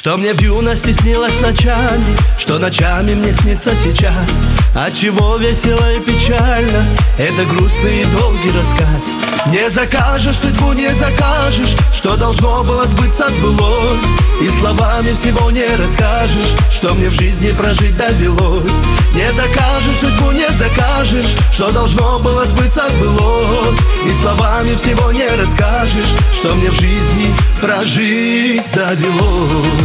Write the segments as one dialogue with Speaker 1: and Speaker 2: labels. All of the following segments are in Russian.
Speaker 1: Что мне в юности снилось ночами, что ночами мне снится сейчас. Отчего весело и печально, это грустный и долгий рассказ. Не закажешь судьбу, не закажешь, что должно было сбыться, сбылось. И словами всего не расскажешь, что мне в жизни прожить довелось. Не закажешь судьбу, не закажешь, что должно было сбыться, сбылось. И словами всего не расскажешь, что мне в жизни прожить довелось.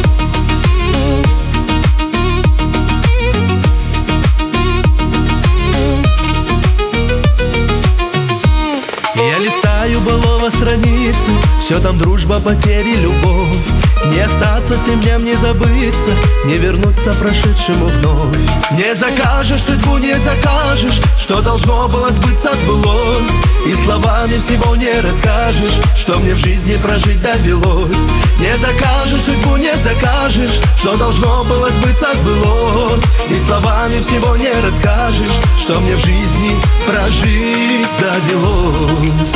Speaker 1: Я листаю былого страницы, все там дружба, потери, любовь. Не остаться тем дням, не забыться, не вернуться прошедшему вновь. Не закажешь судьбу, не закажешь, что должно было сбыться, сбылось. И словами всего не расскажешь, что мне в жизни прожить довелось. Не закажешь судьбу, не закажешь, что должно было сбыться, сбылось. И словами всего не расскажешь, что мне в жизни прожить довелось.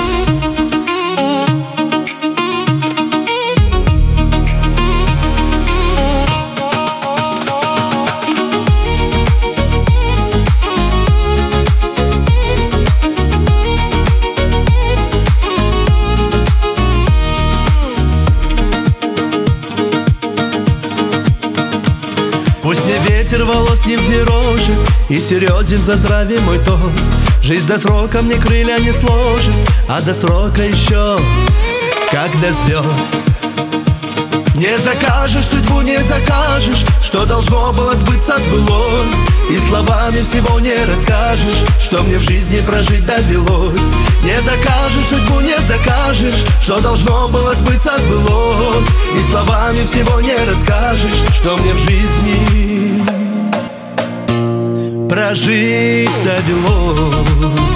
Speaker 1: Пусть мне ветер волос не взъерошит, и серьезен за здравие мой тост. Жизнь до срока мне крылья не сложит, а до срока еще как до звезд. Не закажешь судьбу, не закажешь, что должно было сбыться, сбылось. И словами всего не расскажешь, что мне в жизни прожить довелось. Не закажешь судьбу, не закажешь, что должно было сбыться, сбылось. И словами всего не расскажешь, что мне в жизни прожить довелось.